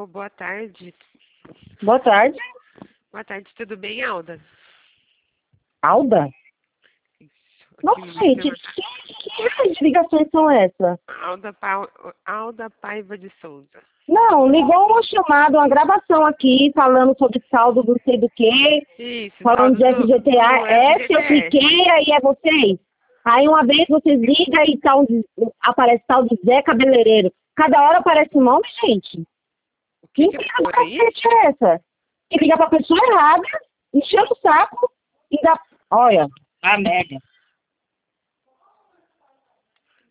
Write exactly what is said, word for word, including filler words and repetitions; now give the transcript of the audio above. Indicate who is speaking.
Speaker 1: boa tarde.
Speaker 2: Boa tarde.
Speaker 1: Boa tarde, tudo bem, Alda?
Speaker 2: Alda?
Speaker 1: Isso.
Speaker 2: Nossa,
Speaker 1: Aqui,
Speaker 2: gente, que, que essas ligações são essas?
Speaker 1: Alda, pa... Alda Paiva de Souza.
Speaker 2: Não, ligou uma chamada, uma gravação aqui, falando sobre saldo do não sei do que,
Speaker 1: Isso,
Speaker 2: falando de
Speaker 1: saldo do,
Speaker 2: F G T A.
Speaker 1: do
Speaker 2: F, eu
Speaker 1: F G T S.
Speaker 2: cliquei, aí é vocês. Aí uma vez vocês ligam e tal, aparece tal de Zé Cabeleireiro. Cada hora aparece um nome, gente.
Speaker 1: O que,
Speaker 2: Que
Speaker 1: que
Speaker 2: ligação do
Speaker 1: foi isso?
Speaker 2: cacete é essa? Que ligar pra pessoa errada, enchendo o saco e dá... Olha, a merda.